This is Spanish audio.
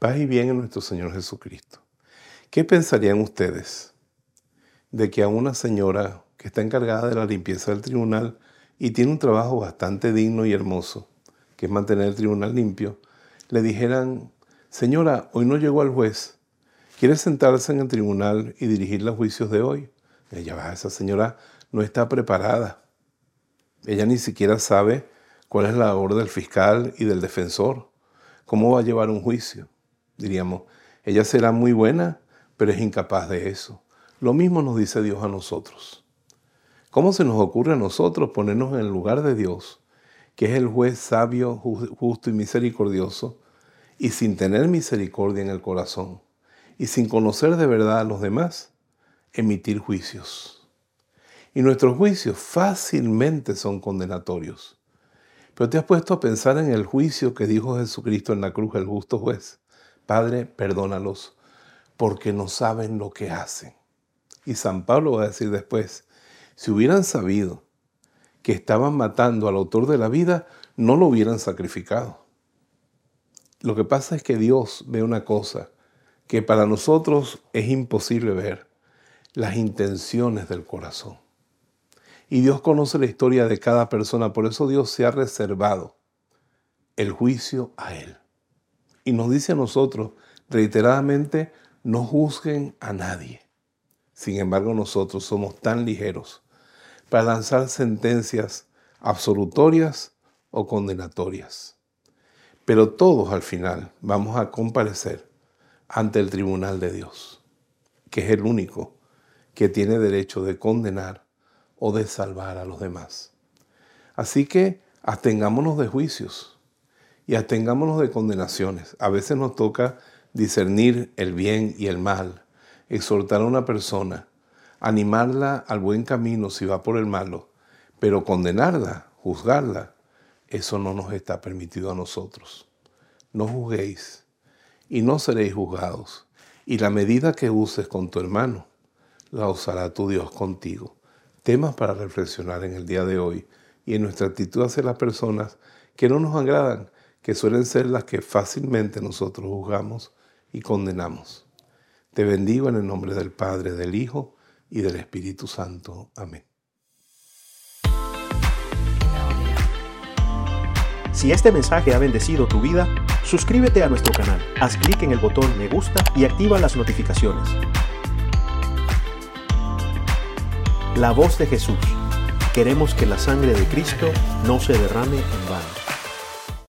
Paz y bien en nuestro Señor Jesucristo. ¿Qué pensarían ustedes de que a una señora que está encargada de la limpieza del tribunal y tiene un trabajo bastante digno y hermoso, que es mantener el tribunal limpio, le dijeran: señora, hoy no llegó el juez, ¿quiere sentarse en el tribunal y dirigir los juicios de hoy? Esa señora no está preparada. Ella ni siquiera sabe cuál es la labor del fiscal y del defensor. ¿Cómo va a llevar un juicio? Diríamos, ella será muy buena, pero es incapaz de eso. Lo mismo nos dice Dios a nosotros. ¿Cómo se nos ocurre a nosotros ponernos en el lugar de Dios, que es el juez sabio, justo y misericordioso, y sin tener misericordia en el corazón, y sin conocer de verdad a los demás, emitir juicios? Y nuestros juicios fácilmente son condenatorios. Pero te has puesto a pensar en el juicio que dijo Jesucristo en la cruz, el justo juez: Padre, perdónalos, porque no saben lo que hacen. Y San Pablo va a decir después: si hubieran sabido que estaban matando al autor de la vida, no lo hubieran sacrificado. Lo que pasa es que Dios ve una cosa que para nosotros es imposible ver: las intenciones del corazón. Y Dios conoce la historia de cada persona, por eso Dios se ha reservado el juicio a Él. Y nos dice a nosotros reiteradamente: no juzguen a nadie. Sin embargo, nosotros somos tan ligeros para lanzar sentencias absolutorias o condenatorias. Pero todos al final vamos a comparecer ante el tribunal de Dios, que es el único que tiene derecho de condenar o de salvar a los demás. Así que abstengámonos de juicios y abstengámonos de condenaciones. A veces nos toca discernir el bien y el mal, exhortar a una persona, animarla al buen camino si va por el malo, pero condenarla, juzgarla, eso no nos está permitido a nosotros. No juzguéis y no seréis juzgados, y la medida que uses con tu hermano, la usará tu Dios contigo. Temas para reflexionar en el día de hoy y en nuestra actitud hacia las personas que no nos agradan, que suelen ser las que fácilmente nosotros juzgamos y condenamos. Te bendigo en el nombre del Padre, del Hijo y del Espíritu Santo. Amén. Si este mensaje ha bendecido tu vida, suscríbete a nuestro canal, haz clic en el botón me gusta y activa las notificaciones. La voz de Jesús. Queremos que la sangre de Cristo no se derrame en vano.